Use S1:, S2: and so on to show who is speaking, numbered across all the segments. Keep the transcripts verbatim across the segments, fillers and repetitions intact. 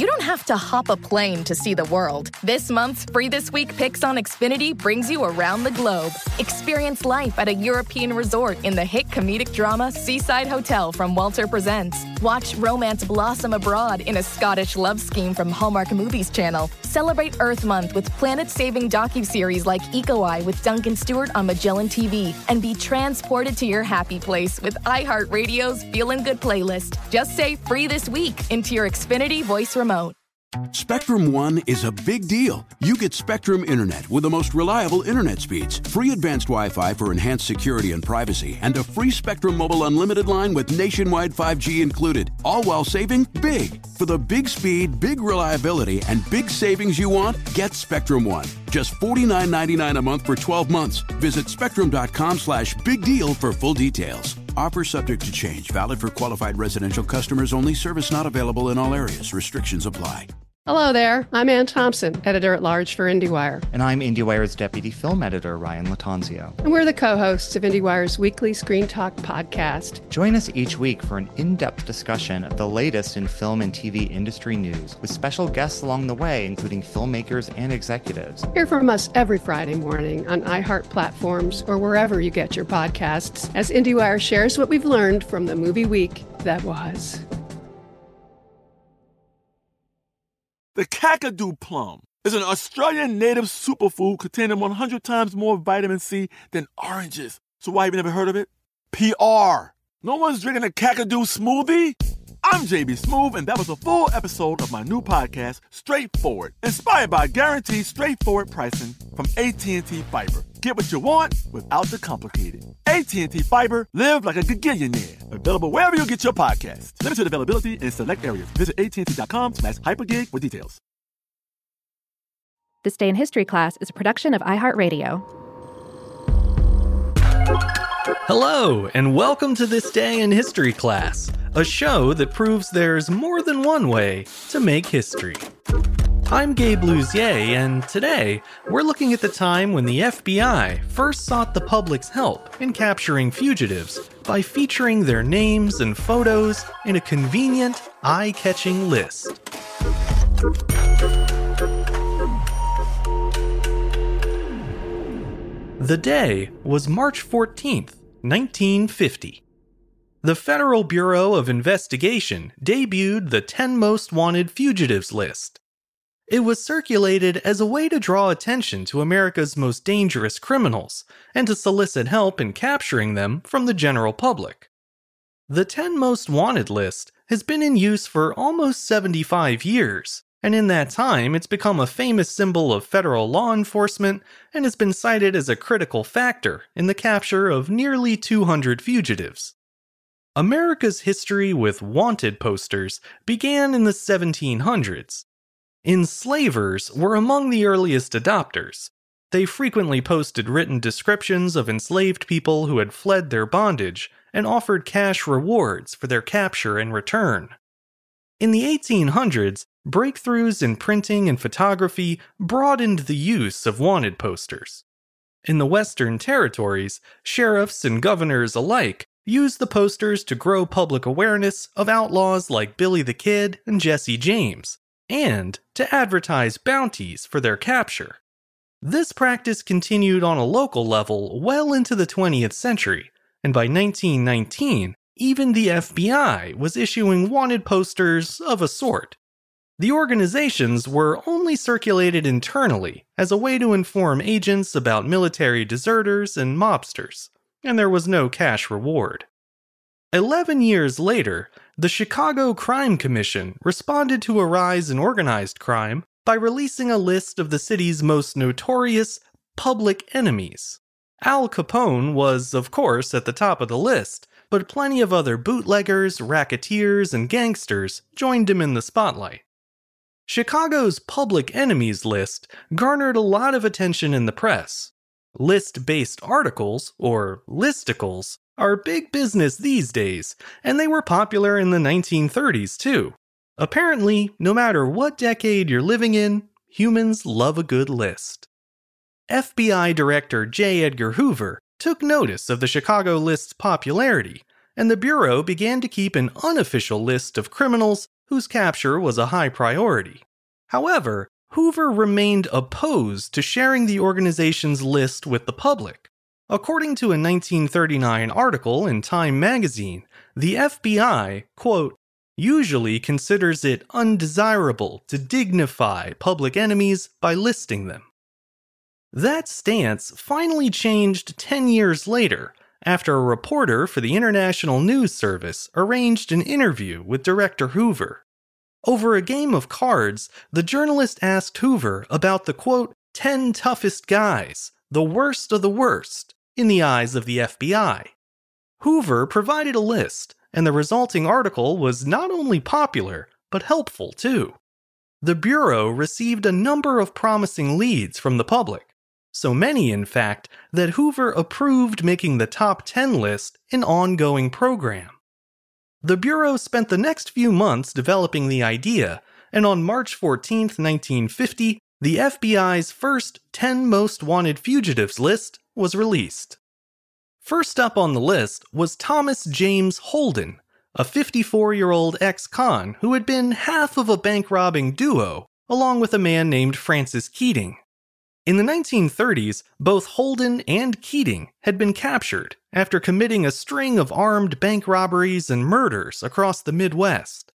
S1: you don't have to hop a plane to see the world. This month's Free This Week Picks on Xfinity brings you around the globe. Experience life at a European resort in the hit comedic drama Seaside Hotel from Walter Presents. Watch romance blossom abroad in a Scottish love scheme from Hallmark Movies Channel. Celebrate Earth Month with planet-saving docuseries like Eco Eye with Duncan Stewart on Magellan T V. And be transported to your happy place with iHeartRadio's Feelin' Good playlist. Just say Free This Week into your Xfinity voice remote.
S2: Spectrum One is a big deal. You get Spectrum Internet with the most reliable internet speeds, free advanced Wi-Fi for enhanced security and privacy, and a free Spectrum Mobile Unlimited line with nationwide five G included, all while saving big. For the big speed, big reliability, and big savings you want, get Spectrum One. Just forty-nine ninety-nine a month for twelve months. Visit spectrum.com slash big deal for full details. Offer subject to change. Valid for qualified residential customers only. Service not available in all areas. Restrictions apply.
S3: Hello there. I'm Ann Thompson, editor-at-large for IndieWire.
S4: And I'm IndieWire's deputy film editor, Ryan Latanzio.
S3: And we're the co-hosts of IndieWire's weekly Screen Talk podcast.
S4: Join us each week for an in-depth discussion of the latest in film and T V industry news, with special guests along the way, including filmmakers and executives.
S3: Hear from us every Friday morning on iHeart platforms or wherever you get your podcasts, as IndieWire shares what we've learned from the movie week that was.
S5: The Kakadu plum is an Australian native superfood containing one hundred times more vitamin C than oranges. So why have you never heard of it? P R. No one's drinking a Kakadu smoothie? I'm J B Smoove, and that was a full episode of my new podcast, Straightforward, inspired by guaranteed straightforward pricing from A T and T Fiber. Get what you want without the complicated. A T and T Fiber, live like a gigillionaire. Available wherever you get your podcasts. Limited availability in select areas. Visit AT&T.com slash hypergig for details.
S6: This Day in History class is a production of iHeartRadio.
S7: Hello, and welcome to This Day in History class, a show that proves there's more than one way to make history. I'm Gabe Luzier, and today we're looking at the time when the F B I first sought the public's help in capturing fugitives by featuring their names and photos in a convenient, eye-catching list. The day was March fourteenth, nineteen fifty. The Federal Bureau of Investigation debuted the ten Most Wanted Fugitives list. It was circulated as a way to draw attention to America's most dangerous criminals and to solicit help in capturing them from the general public. The ten Most Wanted list has been in use for almost seventy-five years, and in that time it's become a famous symbol of federal law enforcement and has been cited as a critical factor in the capture of nearly two hundred fugitives. America's history with wanted posters began in the seventeen hundreds. Enslavers were among the earliest adopters. They frequently posted written descriptions of enslaved people who had fled their bondage and offered cash rewards for their capture and return. In the eighteen hundreds, breakthroughs in printing and photography broadened the use of wanted posters. In the Western Territories, sheriffs and governors alike used the posters to grow public awareness of outlaws like Billy the Kid and Jesse James, and to advertise bounties for their capture. This practice continued on a local level well into the twentieth century, and by nineteen nineteen, even the F B I was issuing wanted posters of a sort. The organizations were only circulated internally as a way to inform agents about military deserters and mobsters, and there was no cash reward. Eleven years later, the Chicago Crime Commission responded to a rise in organized crime by releasing a list of the city's most notorious public enemies. Al Capone was, of course, at the top of the list, but plenty of other bootleggers, racketeers, and gangsters joined him in the spotlight. Chicago's public enemies list garnered a lot of attention in the press. List-based articles, or listicles, are big business these days, and they were popular in the nineteen thirties too. Apparently, no matter what decade you're living in, humans love a good list. F B I Director J. Edgar Hoover took notice of the Chicago list's popularity, and the Bureau began to keep an unofficial list of criminals whose capture was a high priority. However, Hoover remained opposed to sharing the organization's list with the public. According to a nineteen thirty-nine article in Time magazine, the F B I, quote, usually considers it undesirable to dignify public enemies by listing them. That stance finally changed ten years later, after a reporter for the International News Service arranged an interview with Director Hoover. Over a game of cards, the journalist asked Hoover about the, quote, ten toughest guys, the worst of the worst, in the eyes of the F B I. Hoover provided a list, and the resulting article was not only popular, but helpful too. The Bureau received a number of promising leads from the public, so many in fact that Hoover approved making the top ten list an ongoing program. The Bureau spent the next few months developing the idea, and on March fourteenth, nineteen fifty, the F B I's first ten Most Wanted Fugitives list was released. First up on the list was Thomas James Holden, a fifty-four-year-old ex-con who had been half of a bank-robbing duo, along with a man named Francis Keating. In the nineteen thirties, both Holden and Keating had been captured after committing a string of armed bank robberies and murders across the Midwest.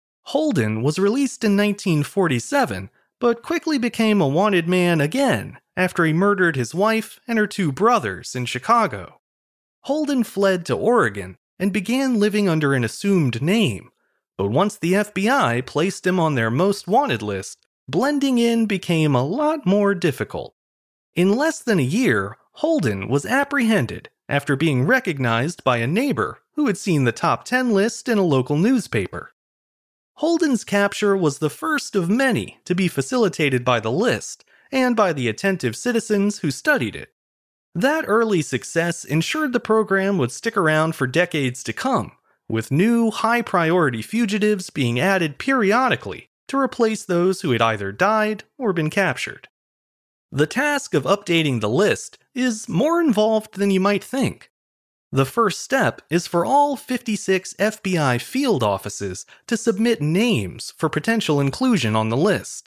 S7: Holden was released in nineteen forty-seven, but quickly became a wanted man again after he murdered his wife and her two brothers in Chicago. Holden fled to Oregon and began living under an assumed name, but once the F B I placed him on their most wanted list, blending in became a lot more difficult. In less than a year, Holden was apprehended after being recognized by a neighbor who had seen the top ten list in a local newspaper. Holden's capture was the first of many to be facilitated by the list and by the attentive citizens who studied it. That early success ensured the program would stick around for decades to come, with new high-priority fugitives being added periodically to replace those who had either died or been captured. The task of updating the list is more involved than you might think. The first step is for all fifty-six F B I field offices to submit names for potential inclusion on the list.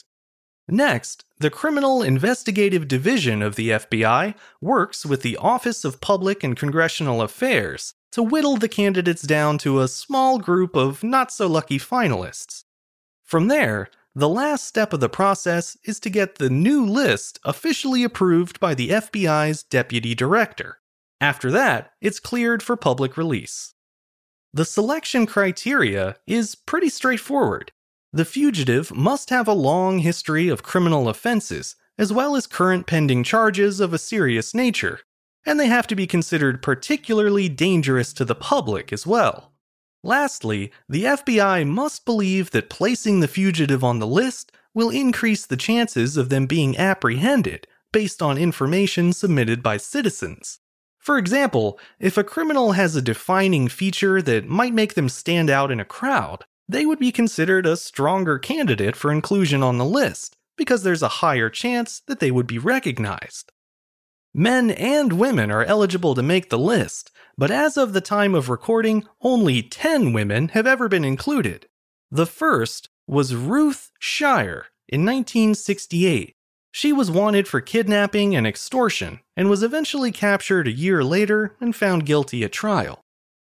S7: Next, the Criminal Investigative Division of the F B I works with the Office of Public and Congressional Affairs to whittle the candidates down to a small group of not-so-lucky finalists. From there, the last step of the process is to get the new list officially approved by the F B I's Deputy Director. After that, it's cleared for public release. The selection criteria is pretty straightforward. The fugitive must have a long history of criminal offenses, as well as current pending charges of a serious nature, and they have to be considered particularly dangerous to the public as well. Lastly, the F B I must believe that placing the fugitive on the list will increase the chances of them being apprehended based on information submitted by citizens. For example, if a criminal has a defining feature that might make them stand out in a crowd, they would be considered a stronger candidate for inclusion on the list, because there's a higher chance that they would be recognized. Men and women are eligible to make the list, but as of the time of recording, only ten women have ever been included. The first was Ruth Shire in nineteen sixty-eight. She was wanted for kidnapping and extortion, and was eventually captured a year later and found guilty at trial.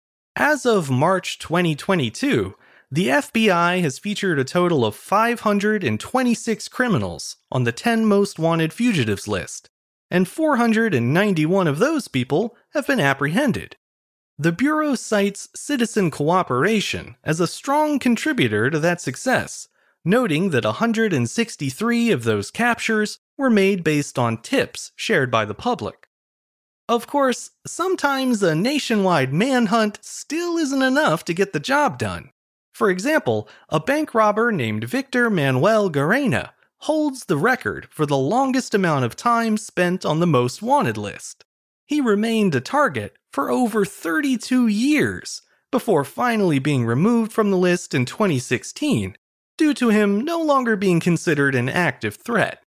S7: As of March twenty twenty-two, the F B I has featured a total of five hundred twenty-six criminals on the ten Most Wanted Fugitives list, and four hundred ninety-one of those people have been apprehended. The Bureau cites citizen cooperation as a strong contributor to that success, noting that one hundred sixty-three of those captures were made based on tips shared by the public. Of course, sometimes a nationwide manhunt still isn't enough to get the job done. For example, a bank robber named Victor Manuel Garena holds the record for the longest amount of time spent on the most wanted list. He remained a target for over thirty-two years before finally being removed from the list in twenty sixteen, due to him no longer being considered an active threat.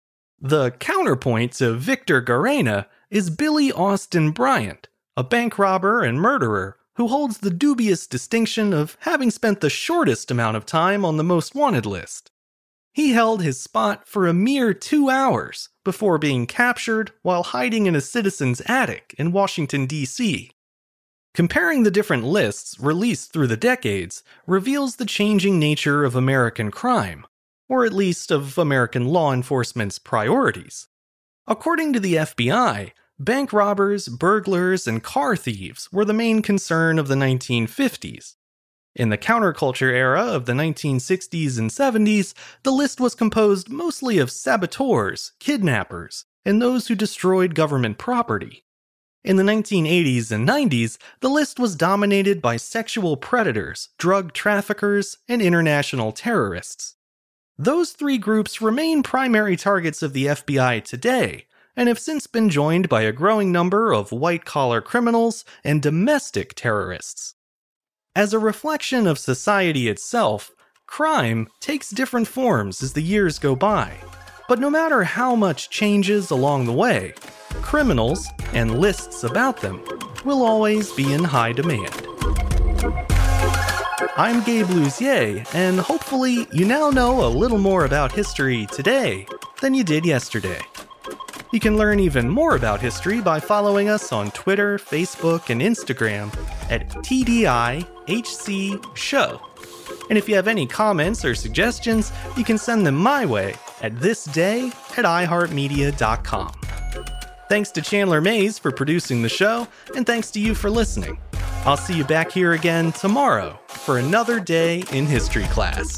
S7: The counterpoint to Victor Garena is Billy Austin Bryant, a bank robber and murderer who holds the dubious distinction of having spent the shortest amount of time on the most wanted list. He held his spot for a mere two hours before being captured while hiding in a citizen's attic in Washington, D C Comparing the different lists released through the decades reveals the changing nature of American crime, or at least of American law enforcement's priorities. According to the F B I, bank robbers, burglars, and car thieves were the main concern of the nineteen fifties. In the counterculture era of the nineteen sixties and seventies, the list was composed mostly of saboteurs, kidnappers, and those who destroyed government property. In the nineteen eighties and nineties, the list was dominated by sexual predators, drug traffickers, and international terrorists. Those three groups remain primary targets of the F B I today, and have since been joined by a growing number of white-collar criminals and domestic terrorists. As a reflection of society itself, crime takes different forms as the years go by. But no matter how much changes along the way, criminals, and lists about them, will always be in high demand. I'm Gabe Luzier, and hopefully you now know a little more about history today than you did yesterday. You can learn even more about history by following us on Twitter, Facebook, and Instagram at T D I H C Show. And if you have any comments or suggestions, you can send them my way at thisday at i heart media dot com. Thanks to Chandler Mays for producing the show, and thanks to you for listening. I'll see you back here again tomorrow for another day in history class.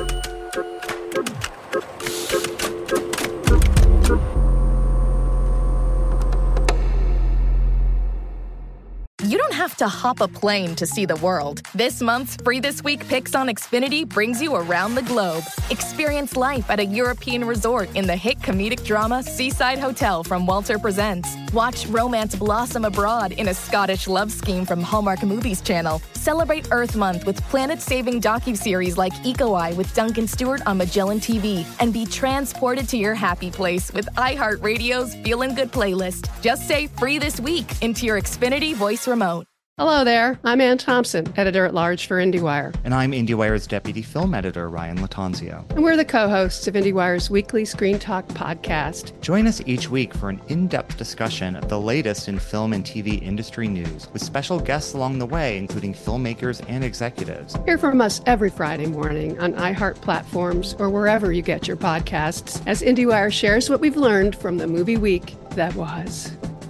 S1: You don't have to hop a plane to see the world. This month's Free This Week Picks on Xfinity brings you around the globe. Experience life at a European resort in the hit comedic drama Seaside Hotel from Walter Presents. Watch romance blossom abroad in a Scottish love scheme from Hallmark Movies Channel. Celebrate Earth Month with planet-saving docuseries like Eco Eye with Duncan Stewart on Magellan T V. And be transported to your happy place with iHeartRadio's Feelin' Good playlist. Just say Free This Week into your Xfinity voice remote.
S3: Hello there. I'm Ann Thompson, editor-at-large for IndieWire.
S4: And I'm IndieWire's deputy film editor, Ryan Latanzio.
S3: And we're the co-hosts of IndieWire's weekly Screen Talk podcast.
S4: Join us each week for an in-depth discussion of the latest in film and T V industry news, with special guests along the way, including filmmakers and executives.
S3: Hear from us every Friday morning on iHeart platforms or wherever you get your podcasts, as IndieWire shares what we've learned from the movie week that was.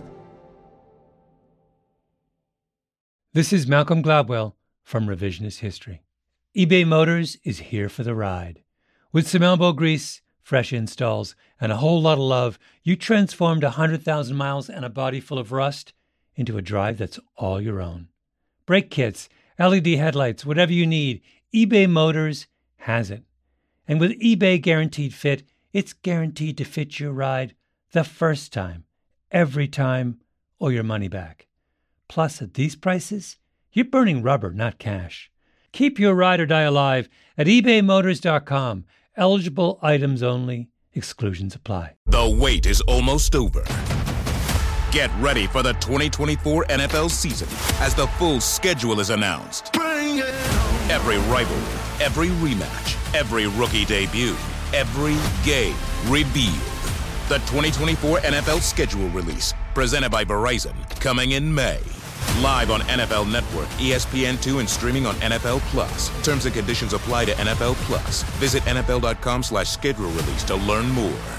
S8: This is Malcolm Gladwell from Revisionist History. eBay Motors is here for the ride. With some elbow grease, fresh installs, and a whole lot of love, you transformed one hundred thousand miles and a body full of rust into a drive that's all your own. Brake kits, L E D headlights, whatever you need, eBay Motors has it. And with eBay Guaranteed Fit, it's guaranteed to fit your ride the first time, every time, or your money back. Plus, at these prices, you're burning rubber, not cash. Keep your ride or die alive at ebay motors dot com. Eligible items only. Exclusions apply.
S9: The wait is almost over. Get ready for the twenty twenty-four N F L season as the full schedule is announced. Bring it on. Every rivalry, every rematch, every rookie debut, every game revealed. The twenty twenty-four N F L schedule release, presented by Verizon, coming in May. Live on N F L Network, E S P N two, and streaming on N F L Plus. Terms and conditions apply to N F L Plus. Visit N F L dot com slash schedule release to learn more.